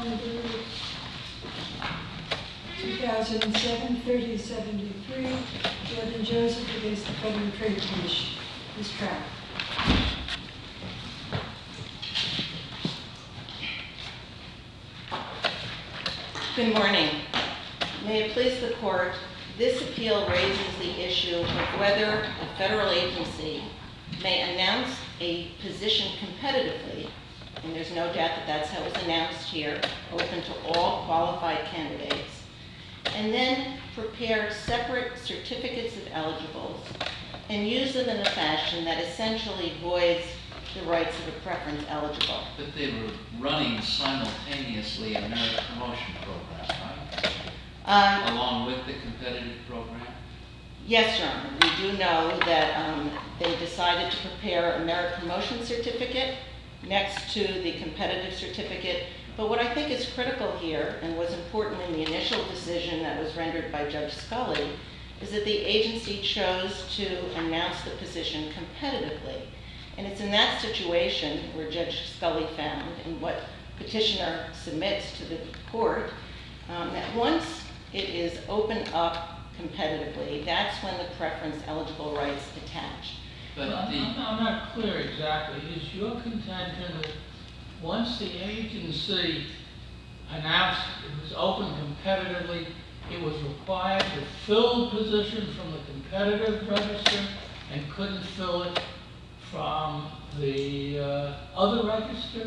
number 2007-3073, Judd and Joseph against the Federal Trade Commission. Ms. Trout. Good morning. May it please the court, this appeal raises the issue of whether a federal agency may announce a position competitively, and there's no doubt that that's how it was announced here, open to all qualified candidates, and then prepare separate certificates of eligibles and use them in a fashion that essentially voids the rights of a preference eligible. But they were running simultaneously a merit promotion program, right? Along with the competitive program? Yes, Your Honor. We do know that they decided to prepare a merit promotion certificate next to the competitive certificate. But what I think is critical here, and was important in the initial decision that was rendered by Judge Scully, is that the agency chose to announce the position competitively. And it's in that situation where Judge Scully found, and what petitioner submits to the court, that once it is opened up competitively, that's when the preference eligible rights attach. But I'm not clear exactly. Is your contention that once the agency announced it was open competitively, it was required to fill the position from the competitive register and couldn't fill it from the other register?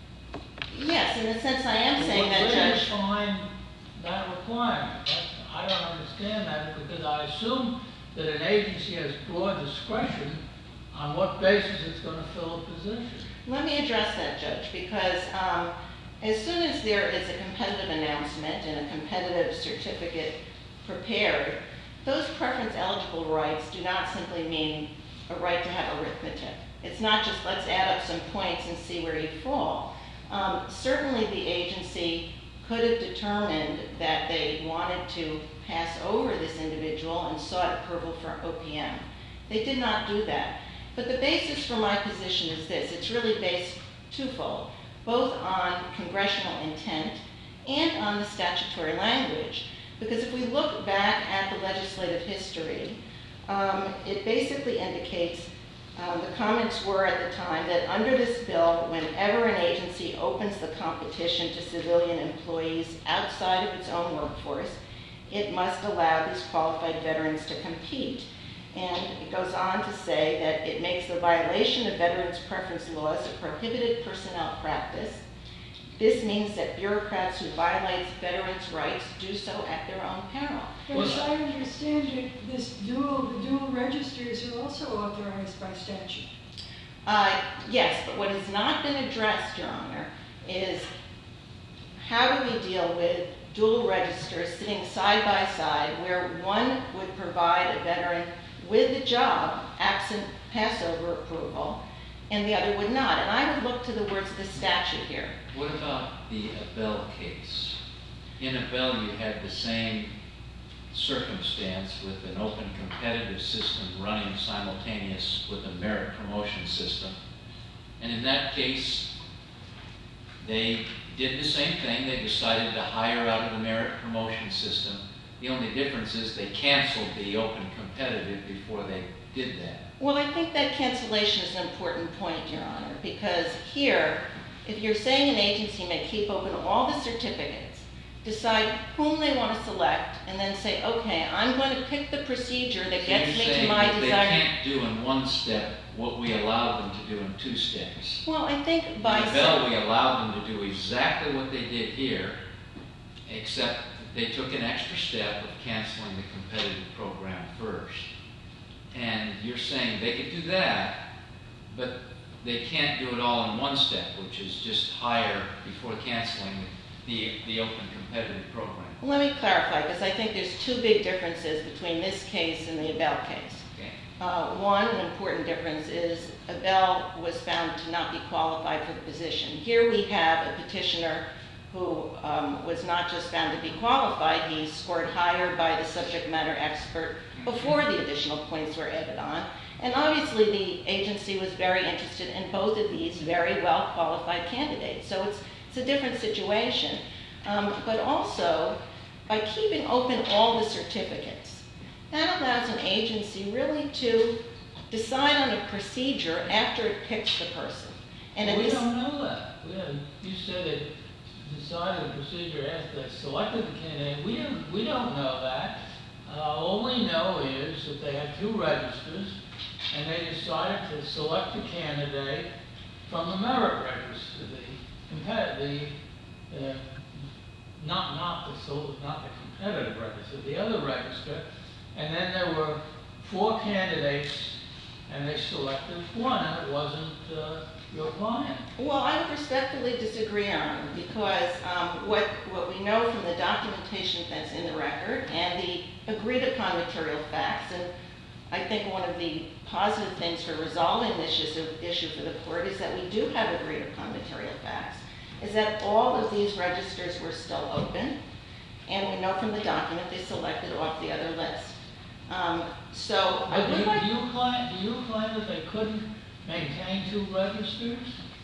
Yes, in a sense I am saying that, Judge. Where do you find that requirement? I don't understand that, because I assume that an agency has broad discretion on what basis it's going to fill a position. Let me address that, Judge, because as soon as there is a competitive announcement and a competitive certificate prepared, those preference eligible rights do not simply mean a right to have arithmetic. It's not just let's add up some points and see where you fall. Certainly the agency could have determined that they wanted to pass over this individual and sought approval for OPM. They did not do that. But the basis for my position is this. It's really based twofold, both on congressional intent and on the statutory language. Because if we look back at the legislative history, it basically indicates, the comments were at the time, that under this bill, whenever an agency opens the competition to civilian employees outside of its own workforce, it must allow these qualified veterans to compete. And it goes on to say that it makes the violation of veterans' preference laws a prohibited personnel practice. This means that bureaucrats who violate veterans' rights do so at their own peril. But as I understand it, the dual registers are also authorized by statute. Yes, but what has not been addressed, Your Honor, is how do we deal with dual registers sitting side by side where one would provide a veteran with the job absent passover approval and the other would not. And I would look to the words of the statute here. What about the Abell case? In Abell, you had the same circumstance with an open competitive system running simultaneous with a merit promotion system. And in that case, they did the same thing. They decided to hire out of the merit promotion system. The only difference is they canceled the open competitive before they did that. Well, I think that cancellation is an important point, Your Honor, because here, if you're saying an agency may keep open all the certificates, decide whom they want to select, and then say, okay, I'm going to pick the procedure that gets me to my desired... They can't do in one step what we allowed them to do in two steps. Well, I think by... In Abell, we allowed them to do exactly what they did here, except they took an extra step of canceling the competitive program first. And you're saying they could do that, but they can't do it all in one step, which is just hire before canceling the open competitive program. Well, let me clarify, because I think there's two big differences between this case and the Abell case. Okay. One, an important difference is Abell was found to not be qualified for the position. Here we have a petitioner who was not just found to be qualified, he scored higher by the subject matter expert before the additional points were added on. And obviously the agency was very interested in both of these very well qualified candidates. So it's It's a different situation. But also, by keeping open all the certificates, that allows an agency really to decide on a procedure after it picks the person. And We don't know that. You said it decided a procedure after they selected the candidate. We don't know that. All we know is that they had 2 registers, and they decided to select a candidate from the merit register, not the competitive register, the other register. And then there were 4 candidates, and they selected 1, and it wasn't your client. Well, I would respectfully disagree, Your Honor, because what we know from the documentation that's in the record and the agreed upon material facts, and I think one of the positive things for resolving this issue for the court is that we do have agreed upon material facts, is that all of these registers were still open, and we know from the document they selected off the other list. So I would like... Do you claim that they couldn't maintain 2 registers?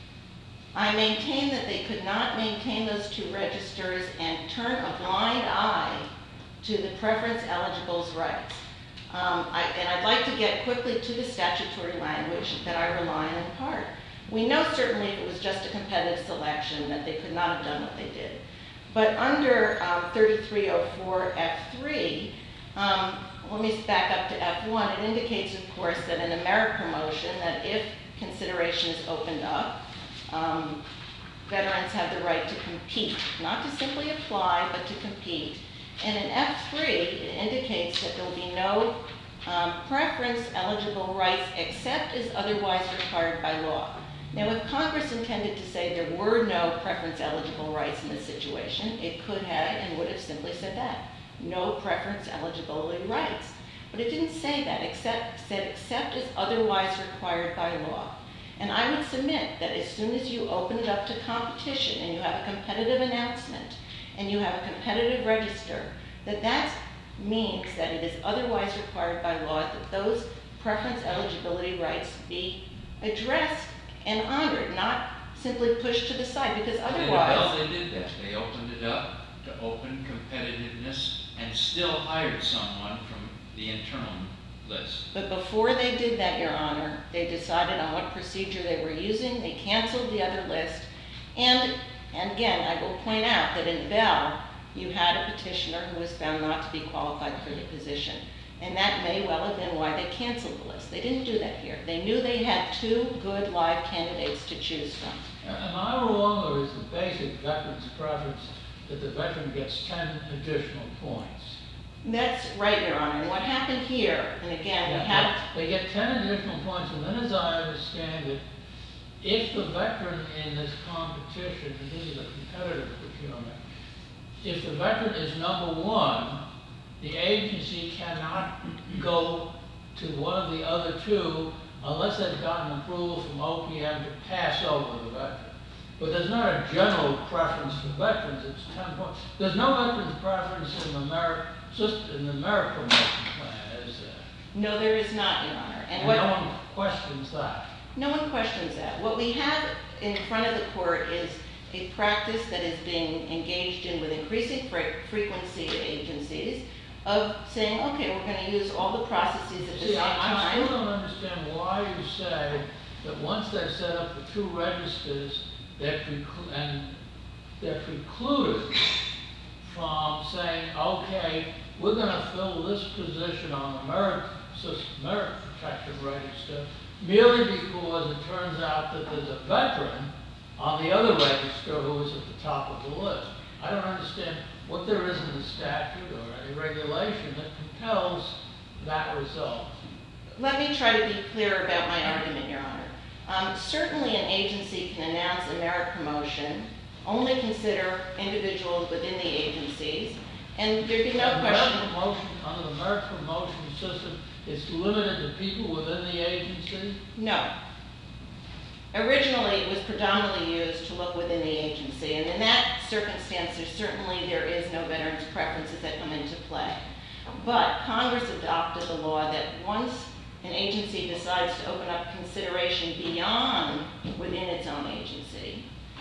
I maintain that they could not maintain those 2 registers and turn a blind eye to the preference eligible's rights. And I'd like to get quickly to the statutory language that I rely on in part. We know certainly if it was just a competitive selection that they could not have done what they did. But under 3304 F3, let me back up to F1. It indicates, of course, that in a merit promotion, that if consideration is opened up, veterans have the right to compete, not to simply apply, but to compete. And in F3, it indicates that there will be no preference eligible rights except as otherwise required by law. Now, if Congress intended to say there were no preference eligible rights in this situation, it could have and would have simply said that. No preference eligibility rights. But it didn't say that, said except as otherwise required by law. And I would submit that as soon as you open it up to competition and you have a competitive announcement and you have a competitive register, that means that it is otherwise required by law that those preference eligibility rights be addressed and honored, not simply pushed to the side, because otherwise... They did that. They opened it up to open competitiveness and still hired someone from the internal list. But before they did that, Your Honor, they decided on what procedure they were using. They canceled the other list. And again, I will point out that in Bell, you had a petitioner who was found not to be qualified for the position. And that may well have been why they canceled the list. They didn't do that here. They knew they had 2 good live candidates to choose from. Am I wrong, or is the basic veteran's preference that the veteran gets 10 additional points? That's right, Your Honor. And what happened here, and again, we have... They get 10 additional points, and then as I understand it, if the veteran in this competition, and this is a competitive procurement, if the veteran is number 1, the agency cannot go to one of the other 2 unless they've gotten approval from OPM to pass over the veteran. But there's not a general preference for veterans. It's 10 points. There's no veterans preference in the merit promotion plan, is there? No, there is not, Your Honor. And no one questions that. No one questions that. What we have in front of the court is a practice that is being engaged in with increasing frequency to agencies of saying, okay, we're going to use all the processes at the same time. I still don't understand why you say that once they've set up the 2 registers, they're precluded from saying, okay, we're going to fill this position on the merit protection register merely because it turns out that there's a veteran on the other register who is at the top of the list. I don't understand what there is in the statute or any regulation that compels that result. Let me try to be clear about my argument, Your Honor. Certainly an agency can announce a merit promotion, only consider individuals within the agencies, and there'd be no question... Under the merit promotion system, it's limited to people within the agency? No. Originally, it was predominantly used to look within the agency, and in that circumstance, there is no veterans' preferences that come into play. But Congress adopted the law that once an agency decides to open up consideration beyond within its own agency,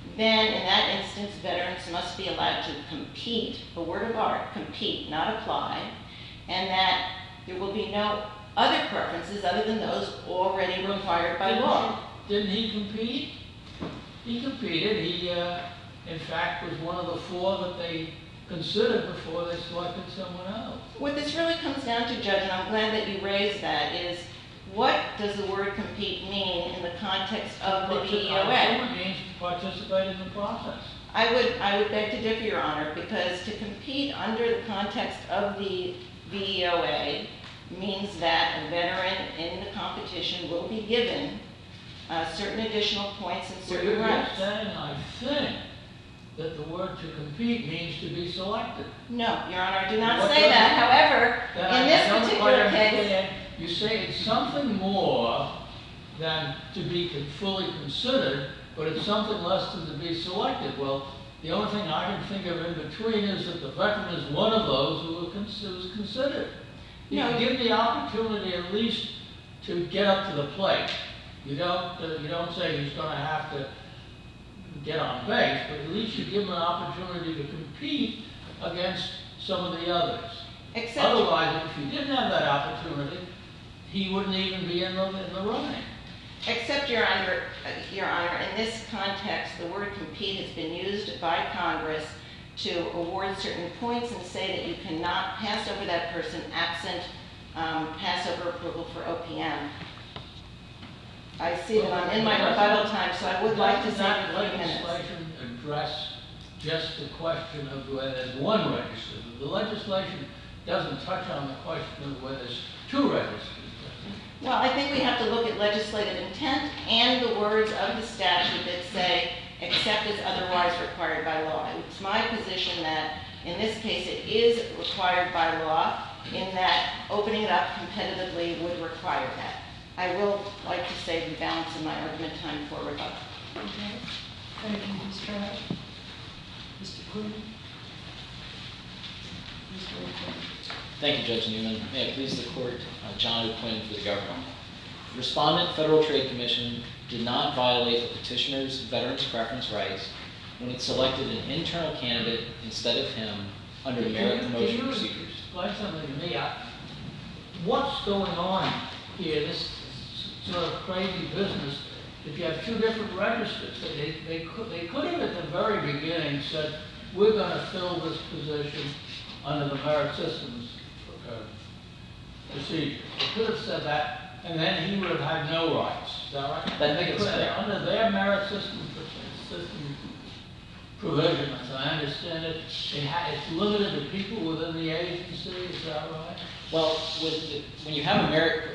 then in that instance, veterans must be allowed to compete, a word of art, compete, not apply, and that there will be no other preferences other than those already required by law. Didn't he compete? He competed. He, in fact, was one of the 4 that they considered before they selected someone else. What this really comes down to, Judge, and I'm glad that you raised that, is what does the word compete mean in the context of the VEOA? It means to participate in the process. I would beg to differ, Your Honor, because to compete under the context of the VEOA means that a veteran in the competition will be given certain additional points and certain rights. You're saying, I think, that the word to compete means to be selected. No, Your Honor, I do not say that. However, in this particular case, you say it's something more than to be fully considered, but it's something less than to be selected. Well, the only thing I can think of in between is that the veteran is one of those who was considered. You give the opportunity at least to get up to the plate. You don't say he's going to have to get on base, but at least you give him an opportunity to compete against some of the others. Otherwise, if you didn't have that opportunity, he wouldn't even be in the running. Except, Your Honor, in this context, the word compete has been used by Congress to award certain points and say that you cannot pass over that person absent pass over approval for OPM. I see that I'm in my rebuttal time, so I would like to say a few minutes. Does that legislation address just the question of whether there's one register? The legislation doesn't touch on the question of whether there's 2 registers. Well, I think we have to look at legislative intent and the words of the statute that say, except as otherwise required by law. It's my position that in this case it is required by law, in that opening it up competitively would require that. I will like to save the balance of my argument time for rebuttal. Okay. Thank you, Ms. Trout. Mr. Quinn. Mr. O'Quinn. Thank you, Judge Newman. May it please the Court, John O'Quinn for the government. The Respondent Federal Trade Commission did not violate the petitioner's veterans preference rights when it selected an internal candidate instead of him under merit promotion procedures. Can you explain something to me? What's going on here? This sort of crazy business. If you have 2 different registers, they could have at the very beginning said, we're going to fill this position under the merit systems procedure. They could have said that, and then he would have had no rights. Is that right? Under their merit system provision, as I understand it, it's limited to people within the agency. Is that right? Well, when you have a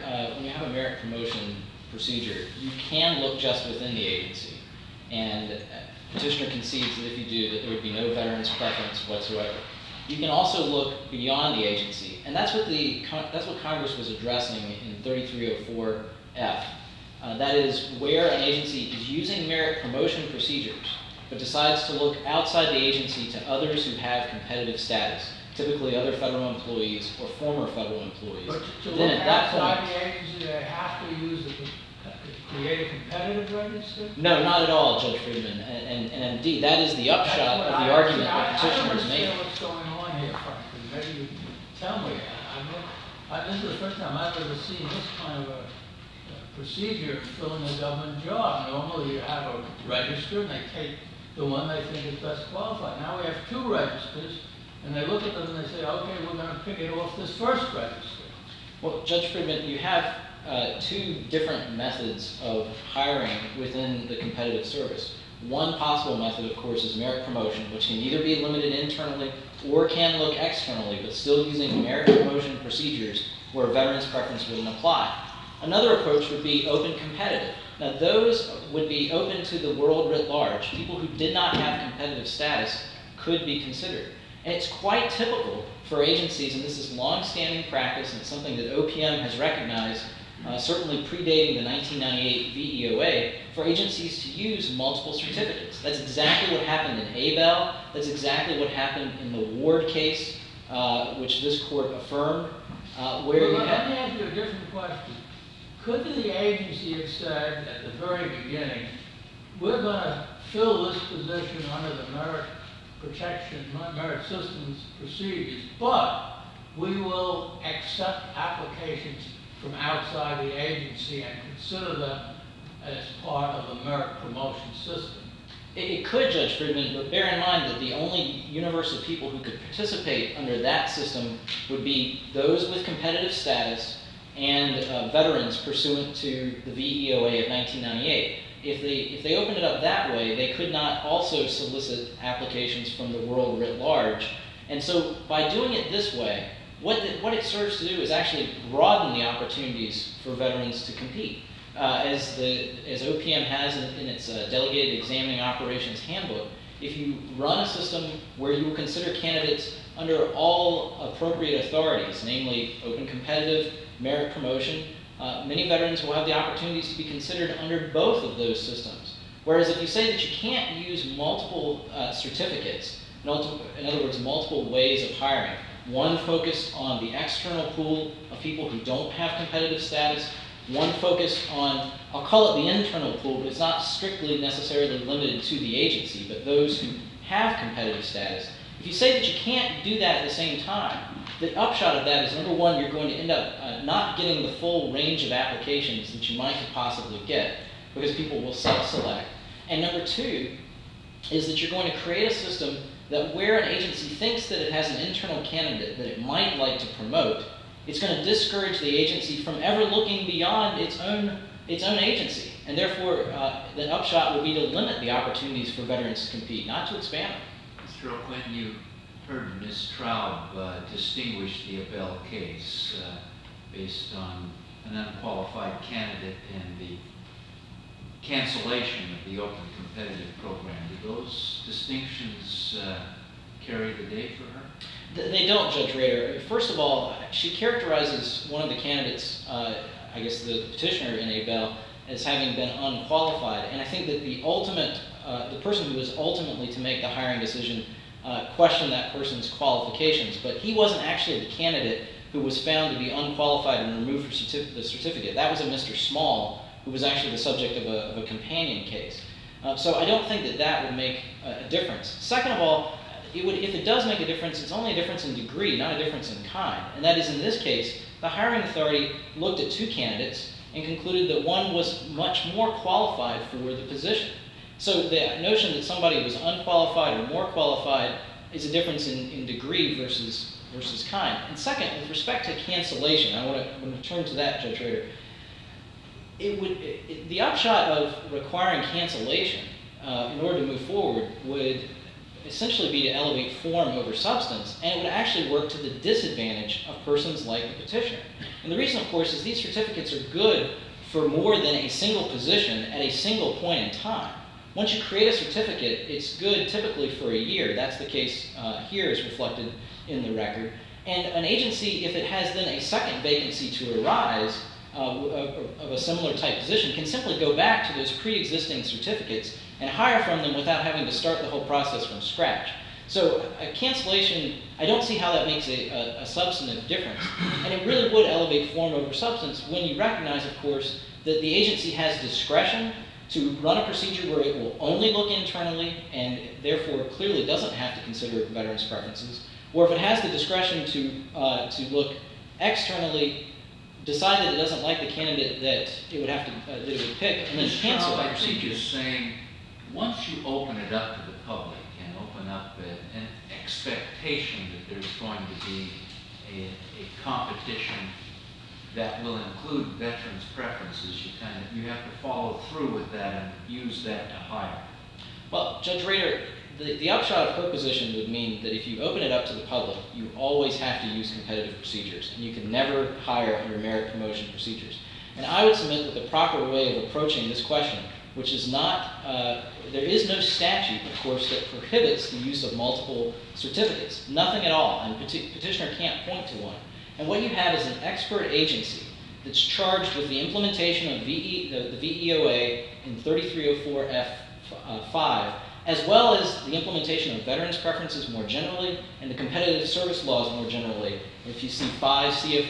merit promotion procedure, you can look just within the agency, and petitioner concedes that if you do, that there would be no veterans preference whatsoever. You can also look beyond the agency, and that's what Congress was addressing in 3304F. That is where an agency is using merit promotion procedures, but decides to look outside the agency to others who have competitive status, typically other federal employees or former federal employees. But to look outside the agency, they have to create a competitive register? No, not at all, Judge Friedman. And indeed, that is the upshot of the argument that petitioners made. I don't understand what's going on here, frankly. Maybe you can tell me. This is the first time I've ever seen this kind of a procedure filling a government job. Normally you have a register and they take the one they think is best qualified. Now we have 2 registers and they look at them and they say, okay, we're going to pick it off this first register. Well, Judge Friedman, you have 2 different methods of hiring within the competitive service. One possible method, of course, is merit promotion, which can either be limited internally or can look externally, but still using merit promotion procedures where veterans preference wouldn't apply. Another approach would be open competitive. Now, those would be open to the world writ large. People who did not have competitive status could be considered. And it's quite typical for agencies, and this is long-standing practice and it's something that OPM has recognized, certainly predating the 1998 VEOA, for agencies to use multiple certificates. That's exactly what happened in Abel. That's exactly what happened in the Ward case, which this court affirmed. Let me ask you a different question. Could the agency have said at the very beginning, we're going to fill this position under the merit protection, merit systems procedures, but we will accept applications from outside the agency and consider them as part of the merit promotion system. It could, Judge Friedman, but bear in mind that the only universe of people who could participate under that system would be those with competitive status and veterans pursuant to the VEOA of 1998. If they opened it up that way, they could not also solicit applications from the world writ large. And so by doing it this way, what it serves to do is actually broaden the opportunities for veterans to compete. As OPM has in its Delegated Examining Operations Handbook, if you run a system where you will consider candidates under all appropriate authorities, namely open competitive, merit promotion, many veterans will have the opportunities to be considered under both of those systems. Whereas if you say that you can't use multiple certificates, in other words, multiple ways of hiring, one focused on the external pool of people who don't have competitive status, one focused on, I'll call it the internal pool, but it's not strictly necessarily limited to the agency, but those who have competitive status. If you say that you can't do that at the same time, the upshot of that is, number one, you're going to end up not getting the full range of applications that you might possibly get, because people will self-select. And number two is that you're going to create a system that where an agency thinks that it has an internal candidate that it might like to promote, it's going to discourage the agency from ever looking beyond its own agency. And therefore, the upshot would be to limit the opportunities for veterans to compete, not to expand them. Mr. O'Quinn, you heard Ms. Traub distinguish the Abell case based on an unqualified candidate and the cancellation of the open competitive program. Do those distinctions carry the day for her? They don't, Judge Rader. First of all, she characterizes one of the candidates, I guess the petitioner in Abell, as having been unqualified. And I think that the person who was ultimately to make the hiring decision questioned that person's qualifications. But he wasn't actually the candidate who was found to be unqualified and removed the certificate. That was a Mr. Small, who was actually the subject of a companion case. So I don't think that would make a difference. Second of all, if it does make a difference, it's only a difference in degree, not a difference in kind. And that is, in this case, the hiring authority looked at two candidates and concluded that one was much more qualified for the position. So the notion that somebody was unqualified or more qualified is a difference in degree versus kind. And second, with respect to cancellation, I want to turn to that, Judge Rader. The upshot of requiring cancellation in order to move forward would essentially be to elevate form over substance, and it would actually work to the disadvantage of persons like the petitioner. And the reason, of course, is these certificates are good for more than a single position at a single point in time. Once you create a certificate, it's good typically for a year. That's the case here as reflected in the record. And an agency, if it has then a second vacancy to arise of a similar type position, can simply go back to those pre-existing certificates and hire from them without having to start the whole process from scratch. So a cancellation, I don't see how that makes a substantive difference. And it really would elevate form over substance when you recognize, of course, that the agency has discretion to run a procedure where it will only look internally and therefore clearly doesn't have to consider veterans' preferences, or if it has the discretion to look externally, decide that it doesn't like the candidate that it would have to that it would pick, and then cancel that procedure. I think you're saying once you open it up to the public and open up an expectation that there's going to be a competition that will include veterans' preferences, you have to follow through with that and use that to hire. Well, Judge Rader, the upshot of her position would mean that if you open it up to the public, you always have to use competitive procedures, and you can never hire under merit promotion procedures. And I would submit that the proper way of approaching this question, which is not, there is no statute, of course, that prohibits the use of multiple certificates. Nothing at all, and petitioner can't point to one. And what you have is an expert agency that's charged with the implementation of the VEOA in 3304F5, as well as the implementation of veterans' preferences more generally and the competitive service laws more generally. If you see 5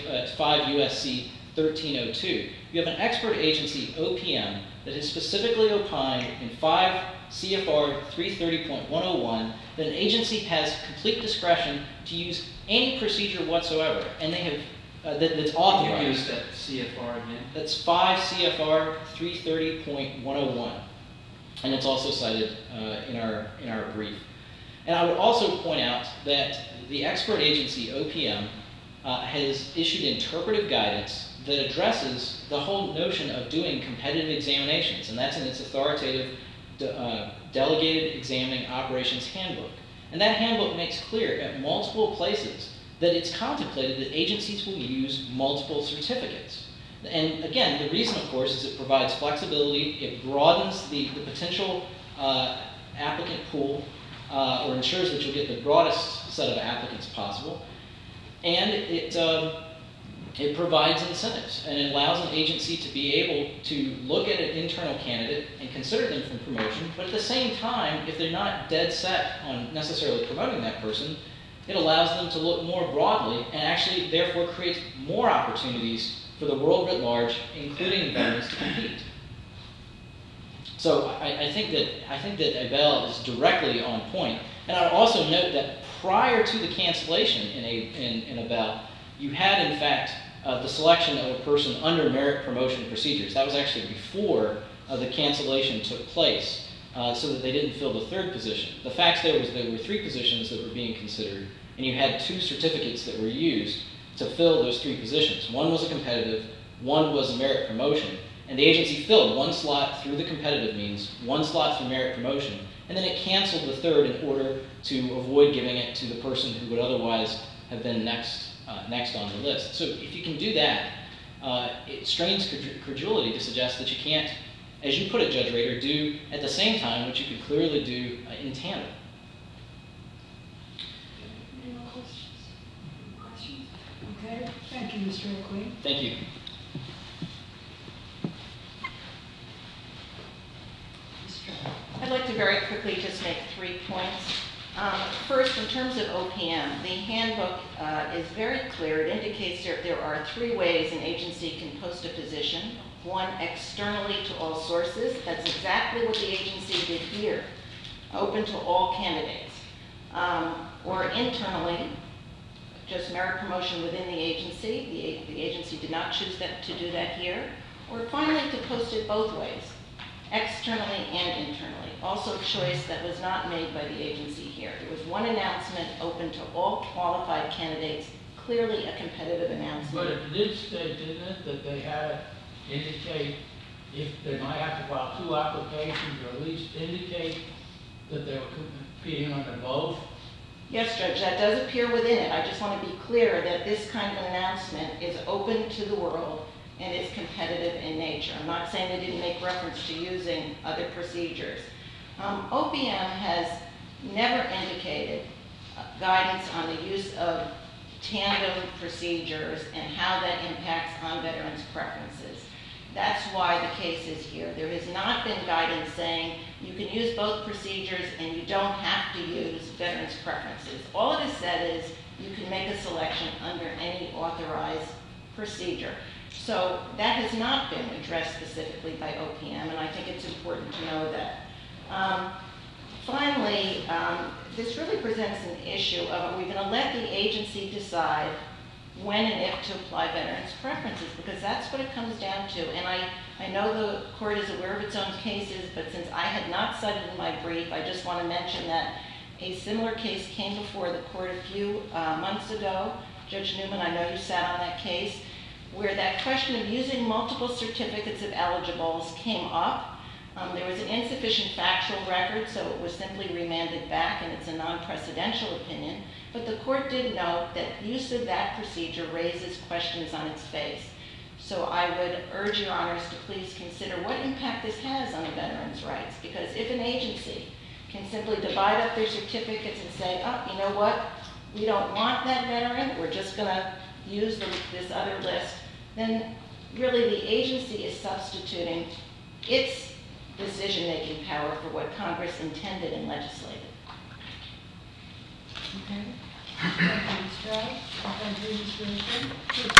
USC 1302, you have an expert agency, OPM, that has specifically opined in 5 CFR 330.101 that an agency has complete discretion to use any procedure whatsoever, and they have that's authorized. Can you use that CFR again? That's 5 CFR 330.101, and it's also cited in our brief. And I would also point out that the expert agency OPM has issued interpretive guidance that addresses the whole notion of doing competitive examinations, and that's in its authoritative Delegated Examining Operations Handbook. And that handbook makes clear at multiple places that it's contemplated that agencies will use multiple certificates. And again, the reason, of course, is it provides flexibility, it broadens the potential applicant pool, or ensures that you'll get the broadest set of applicants possible, and it provides incentives, and it allows an agency to be able to look at an internal candidate and consider them for promotion, but at the same time, if they're not dead set on necessarily promoting that person, it allows them to look more broadly and actually therefore creates more opportunities for the world writ large, including veterans, to compete. So I think that Abel is directly on point. And I would also note that prior to the cancellation in Abel, you had in fact the selection of a person under merit promotion procedures. That was actually before the cancellation took place, so that they didn't fill the third position. The facts there was there were 3 positions that were being considered, and you had 2 certificates that were used to fill those 3 positions. One was a competitive, one was a merit promotion, and the agency filled 1 slot through the competitive means, 1 slot through merit promotion, and then it canceled the third in order to avoid giving it to the person who would otherwise have been next on the list. So if you can do that, it strains credulity to suggest that you can't, as you put it, Judge Rader, do at the same time what you could clearly do in tandem. Any more questions? Okay, thank you, Mr. Oakley. Thank you. I'd like to very quickly just make 3 points. First, in terms of OPM, the handbook is very clear. It indicates there are 3 ways an agency can post a position. 1, externally to all sources. That's exactly what the agency did here. Open to all candidates. Or internally, just merit promotion within the agency. The agency did not choose to do that here. Or finally, to post it both ways, externally and internally. Also a choice that was not made by the agency here. There was 1 announcement open to all qualified candidates, clearly a competitive announcement. But it did state, didn't it, that they had to indicate if they might have to file 2 applications, or at least indicate that they were competing under both? Yes, Judge, that does appear within it. I just want to be clear that this kind of announcement is open to the world and is competitive in nature. I'm not saying they didn't make reference to using other procedures. OPM has never indicated guidance on the use of tandem procedures and how that impacts on veterans' preferences. That's why the case is here. There has not been guidance saying you can use both procedures and you don't have to use veterans' preferences. All it has said is you can make a selection under any authorized procedure. So that has not been addressed specifically by OPM, and I think it's important to know that. Finally, this really presents an issue of are we going to let the agency decide when and if to apply veterans' preferences, because that's what it comes down to. And I know the court is aware of its own cases, but since I had not cited in my brief, I just want to mention that a similar case came before the court a few months ago. Judge Newman, I know you sat on that case, where that question of using multiple certificates of eligibles came up. There was an insufficient factual record, so it was simply remanded back, and it's a non-precedential opinion. But the court did note that use of that procedure raises questions on its face. So I would urge your honors to please consider what impact this has on the veterans' rights, because if an agency can simply divide up their certificates and say, oh, you know what, we don't want that veteran, we're just going to use this other list, then really the agency is substituting its decision-making power for what Congress intended and legislated. Okay. Thank you, Ms. Strauss. Thank you, Mr. Oakley.